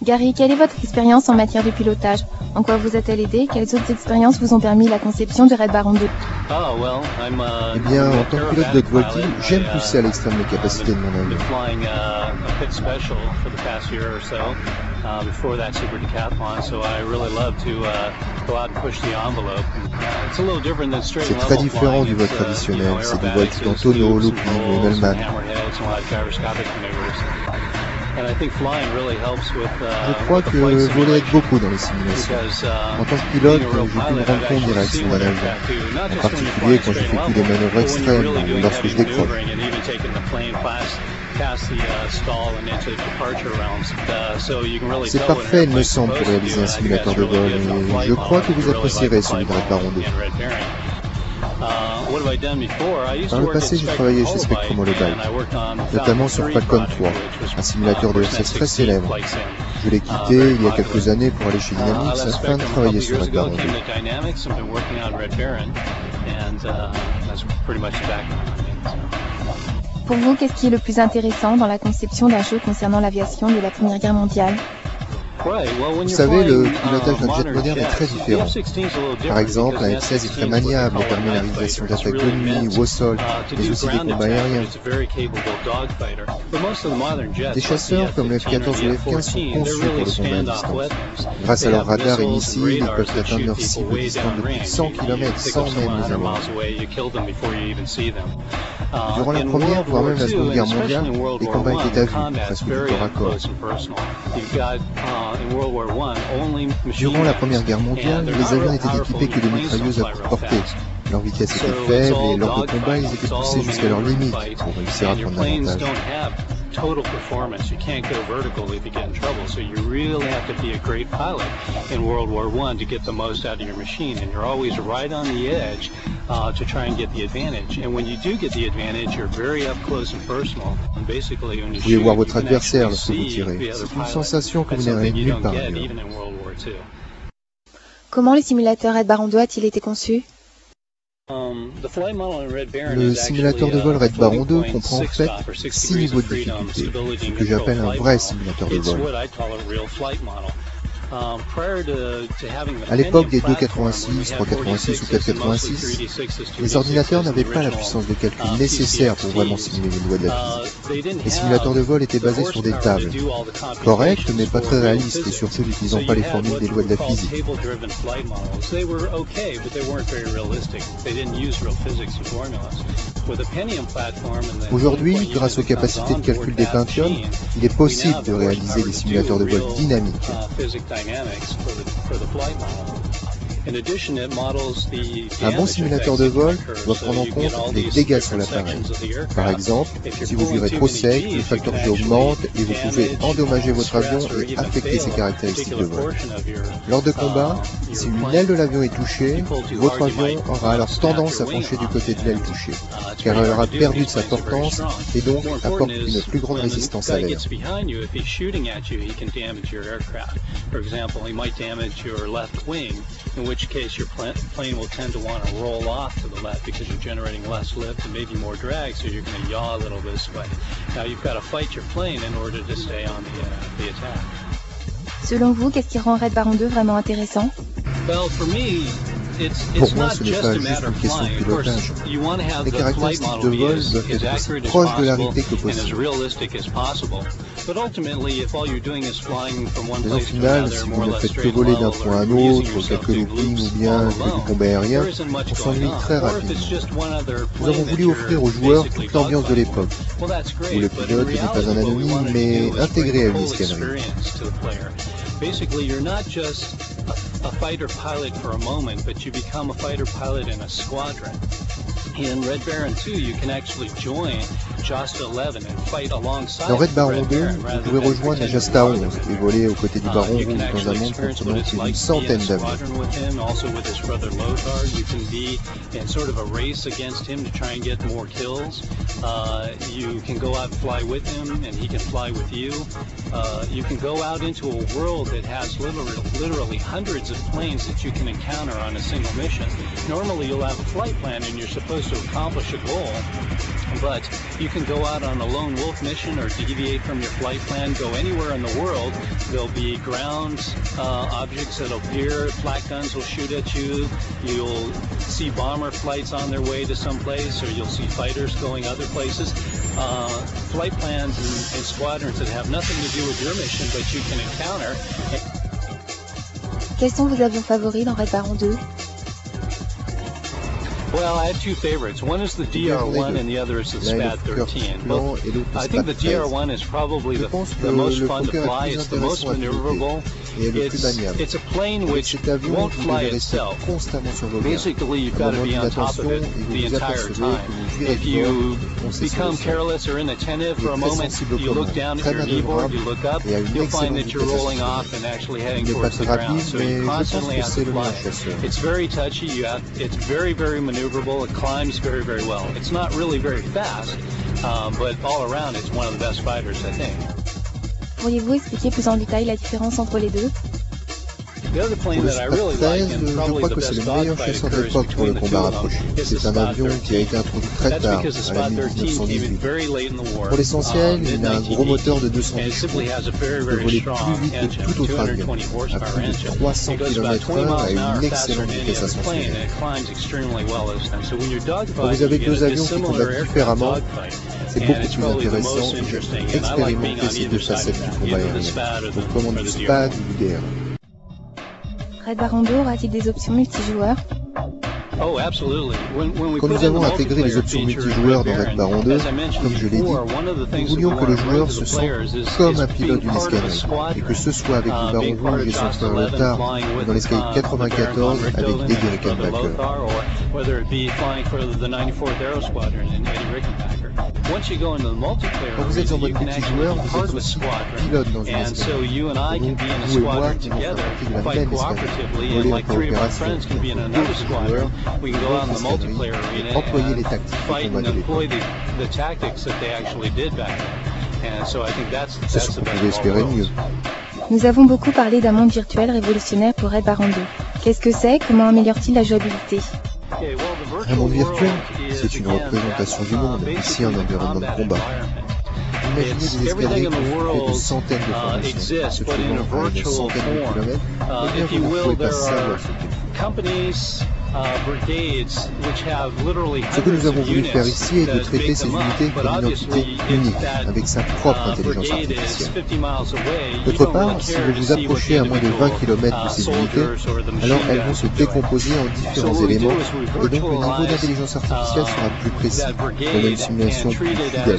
Gary, quelle est votre expérience en matière de pilotage? En quoi vous a-t-elle aidé? Quelles autres expériences vous ont permis la conception de Red Baron 2? Eh bien, en tant que pilote de Dog-Team, j'aime pousser à l'extrême les capacités de mon avion. C'est très différent du vol traditionnel, c'est du vol tout en tonneau, looping ou Immelmann. Je crois que voler aide beaucoup dans les simulations. En tant que pilote, j'ai pu me rendre compte des réactions d'un avion, en particulier quand j'effectue des manœuvres extrêmes ou lorsque je décroche. C'est parfait, il me semble, pour réaliser un simulateur de vol, et je crois que vous apprécierez celui de Red Baron 2. Par le passé, j'ai travaillé chez Spectrum Holobyte, notamment sur Falcon 3, un simulateur de SS très célèbre. Je l'ai quitté il y a quelques années pour aller chez Dynamics afin de travailler sur Red Baron 2. Pour vous, qu'est-ce qui est le plus intéressant dans la conception d'un jeu concernant l'aviation de la Première Guerre mondiale? Vous savez, le pilotage d'un jet moderne est très différent. Par exemple, un F-16 est très maniable et permet la réalisation d'attaques de nuit ou au sol, mais aussi des combats aériens. Des chasseurs comme le F-14 ou le F-15 sont conçus pour le combat à distance. Grâce à leurs radars et missiles, ils peuvent atteindre leurs cibles distantes de plus de 100 km sans même les avoir. Durant la Première, voire même la Seconde Guerre mondiale, les combats étaient à vue, presque du corps à corps. Durant la Première Guerre mondiale, les avions n'étaient équipés que de mitrailleuses à courte portée. Leur vitesse était faible et lors de combats, ils étaient poussés jusqu'à leurs limites pour réussir à prendre l'avantage. Total performance. You can't go vertical if you get in trouble. So you really have to be a great pilot in World War I to get the most out of your machine. And you're always right on the edge to try and get the advantage. And when you do get the advantage, you're very up close and personal. And basically, when you shoot, vous pouvez voir votre adversaire lorsque vous tirez. C'est une sensation que vous n'avez nulle part ailleurs. Comment le simulateur Red Baron 2 a-t-il été conçu? Le simulateur de vol Red Baron 2 comprend en fait 6 niveaux de difficulté, ce que j'appelle un vrai simulateur de vol. À l'époque des 286, 386 ou 486, les ordinateurs n'avaient pas la puissance de calcul nécessaire pour vraiment simuler les lois de la physique. Les simulateurs de vol étaient basés sur des tables, correctes mais pas très réalistes et surtout n'utilisant pas les formules des lois de la physique. Aujourd'hui, grâce aux capacités de calcul des Pentium, il est possible de réaliser des simulateurs de vol dynamiques. Un bon simulateur de vol doit prendre en compte les dégâts sur l'appareil. Par exemple, si vous virez trop sec, le facteur G augmente et vous pouvez endommager votre avion et affecter ses caractéristiques de vol. Lors de combat, si une aile de l'avion est touchée, votre avion aura alors tendance à pencher du côté de l'aile touchée, car elle aura perdu de sa portance et donc apporte une plus grande résistance à l'air. In which case your plane will tend to want to roll off to the left because you're generating less lift and maybe more drag, so you're going to yaw a little this way. Now you've got to fight your plane in order to stay on the attack. Selon vous, qu'est-ce qui rend Red Baron 2 vraiment intéressant? Well, for me, pour moi, ce n'est pas juste une question de pilotage. Les caractéristiques de vol doivent être aussi proches de la réalité que possible. Mais au final, si vous ne faites que voler d'un point à un autre, quelques loopings ou bien du combat aérien, on s'ennuie très rapidement. Nous avons voulu offrir aux joueurs toute l'ambiance de l'époque, où le pilote n'est pas un anonyme, mais intégré à une escadrille. Basically, you're not just a fighter pilot for a moment, but you become a fighter pilot in a squadron. In Red Baron 2, you can actually join Jasta 11 and fight alongside. Dans Red Baron 2, vous pouvez rejoindre la Jasta 11 et voler aux côtés du Baron Rouge dans un monde comprenant plus d'une centaine d'avions. Also with his brother Lothar, you can be in sort of a race against him to try and get more kills. You can go out and fly with him, and he can fly with you. You can go out into a world that has literally hundreds of planes that you can encounter on a single mission. Normally, you'll have a flight plan, and you're supposed to accomplish a goal, But you can go out on a lone wolf mission or deviate from your flight plan, go anywhere in the world. There'll be ground objects that'll appear, flak guns will shoot at you, you'll see bomber flights on their way to some place, or you'll see fighters going other places. Flight plans and squadrons that have nothing to do with your mission, but you can encounter. Quels sont vos avions favoris dans Red Baron 2? Well, I have two favorites. One is the DR-1 and the other is the SPAD-13. I think the DR-1 is probably the most fun to fly. It's the most maneuverable. It's a plane which won't fly itself. Basically, you've got to be on top of it the entire time. If you become careless or inattentive for a moment, you look down at your kneeboard, you look up, you'll find that you're rolling off and actually heading towards the ground. So you constantly have to fly. It's very touchy. It's very, very maneuverable. It climbs very, very well. It's not really very fast, but all around, it's one of the best fighters, I think. Pourriez-vous expliquer plus en détail la différence entre les deux? The other plane that I really like, and probably the best dogfight occurs between the two of them, is the SPAD-13. That's because the SPAD-13 came in very late in the war, Pour l'essentiel, il a un gros moteur de 210 and it simply has a very, chevaux, very strong engine, tout autre avion, 220 horsepower à plus engine. de 300 It goes about 20 miles an hour km/h et une faster excellente than any vitesse other plane, and ascensionnelle. it climbs extremely well this time. So when you're Quand dogfighting, vous avez you get deux a avions qui similar combattent aircraft différemment, dogfight, c'est and beaucoup it's plus probably the intéressant most de interesting. And I like being expérimenter on ces either deux side facettes of du that, combat either the aérien, SPAD or au commande du the SPAD DR. ou du DR. Red Baron 2 aura-t-il des options multijoueurs? Oh, absolutely. Quand nous avons intégré les options multijoueurs dans Red Baron 2, comme je l'ai dit, nous voulions que le joueur se sente comme un pilote d'une escadrille, et que ce soit avec le Baron Rouge et son frère Lothar, ou dans l'escalier 94 avec Eddie Rickenbacker. Quand vous êtes en mode multijoueur, vous êtes aussi pilote dans une escadrille. Donc, vous et moi pouvons faire partie de la même escadrille, voler en coopération avec d'autres joueurs, we can go out in the multiplayer arena employer les tactiques and fight and employ the tactics that they actually did back then. And so I think that's the best of all worlds. Nous avons beaucoup parlé d'un monde virtuel révolutionnaire pour Red Baron 2. Qu'est-ce que c'est? Comment améliore-t-il la jouabilité? Un monde virtuel, c'est une représentation du monde, ici un environnement de combat. Imaginez des escadrilles constituées de centaines de formations, se trouvant à une centaine de kilomètres, et bien vous ne pouvez pas savoir ce que Ce que nous avons voulu faire ici est de traiter ces unités comme une entité unique, avec sa propre intelligence artificielle. D'autre part, si vous vous approchez à moins de 20 km de ces unités, alors elles vont se décomposer en différents éléments, et donc le niveau d'intelligence artificielle sera plus précis, on a une simulation plus fidèle.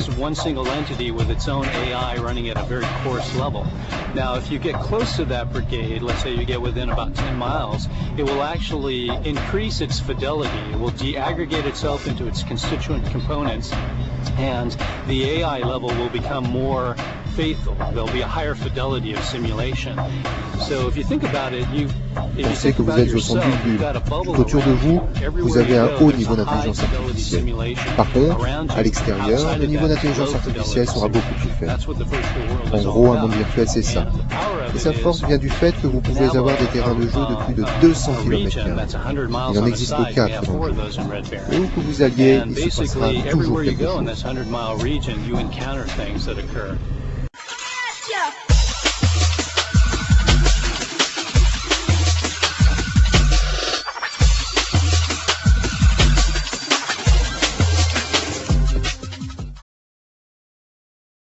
Now, if you get close to that brigade, let's say you get within about 10 miles, it will actually increase its fidelity. It will de-aggregate itself into its constituent components, and the AI level will become more faithful. There'll be a higher fidelity of simulation. So if you think about it, Pensez que vous êtes au centre du but. Autour de vous, vous avez un haut niveau d'intelligence artificielle. Par contre, à l'extérieur, le niveau d'intelligence artificielle sera beaucoup plus faible. En gros, un monde virtuel, c'est ça. Et sa force vient du fait que vous pouvez avoir des terrains de jeu de plus de 200 km². Il en existe 4 dans le jeu. Et où que vous alliez, il se passera toujours quelque chose.